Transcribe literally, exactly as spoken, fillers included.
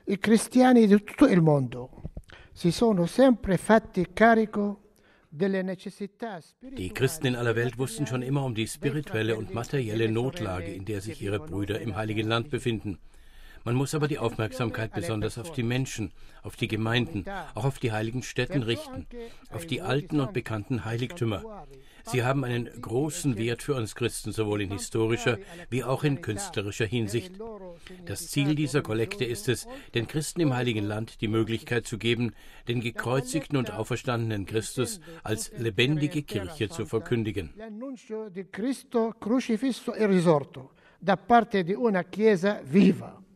I cristiani di tutto il mondo si sono sempre fatti carico delle necessità Die spirituali Christen in e aller Welt wussten schon immer um die materiali dei spirituelle und fratelli e materielle delle Notlage, sorelle in der sich che ihre vivono Brüder im nella Heiligen Land befinden. Man muss aber die Aufmerksamkeit besonders auf die Menschen, auf die Gemeinden, auch auf die heiligen Stätten richten, auf die alten und bekannten Heiligtümer. Sie haben einen großen Wert für uns Christen, sowohl in historischer wie auch in künstlerischer Hinsicht. Das Ziel dieser Kollekte ist es, den Christen im Heiligen Land die Möglichkeit zu geben, den gekreuzigten und auferstandenen Christus als lebendige Kirche zu verkündigen. L'annuncio di Cristo crocifisso e risorto da parte di una Chiesa viva.